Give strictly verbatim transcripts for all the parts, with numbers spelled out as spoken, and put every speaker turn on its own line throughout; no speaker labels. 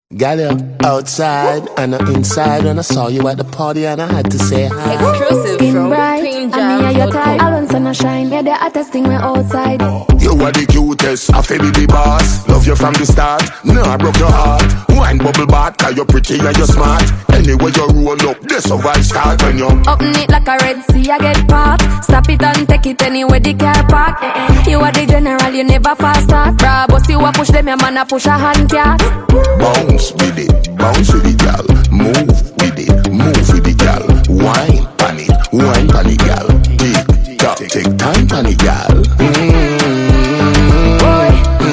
Got you outside and inside when I saw you at the party and I had to say hi.
Exclusive
Skin
from
bright,
Queen
and me and your tie.
Jams.
I want sun and shine, yeah, the hottest thing we outside.
You are the cutest, I feel the boss. Love you from the start, no I broke your heart. Wine bubble bath, cause you're pretty and you're smart. Anyway you roll up, this how I start when you
Open it like a red sea, I get part. Stop it and take it anywhere the car park. You are the general, you never fast start. Bravo, see what push them, your man a push a hand cat.
bounce with it, bounce with it, gal. Move with it, move with it, gal. Wine pan it, wine pan it, gal. Tick tock, take time pan it, gal. Mm-hmm.
Boy.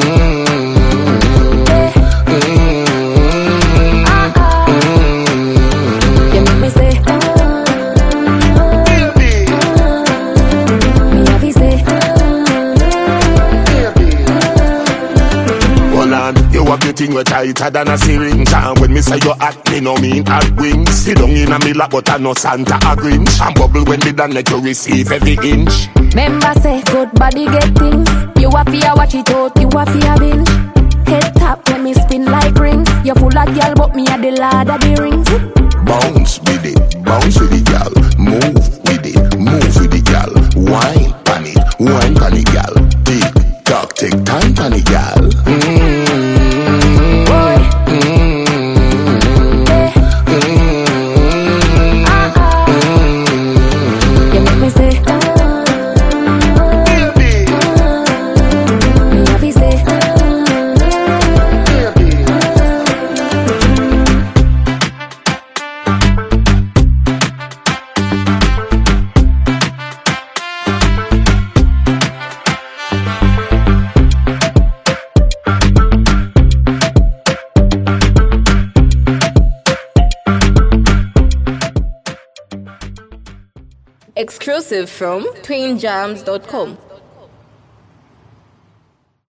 You make me say, me have you say,
Hold on, you have your thing way tighter than a syringe. And when me say you hot, me no mean hot wings. Sit down in a me lap, but I no Santa a Grinch. And bubble when me done let you receive every inch.
member say, good body get things. You have to watch it out, you have to binge. Head tap when me spin like rings. You full of girl, but me a the lord of the rings.
Bounce with it, bounce with it, gal. Move with it, move with it, gal. Wine pan it, wine pan it, gal. Tick tock, take time pan it, gal. Mm-hmm.
Boy. You make me say, me have you say,
Exclusive from queen jams dot com.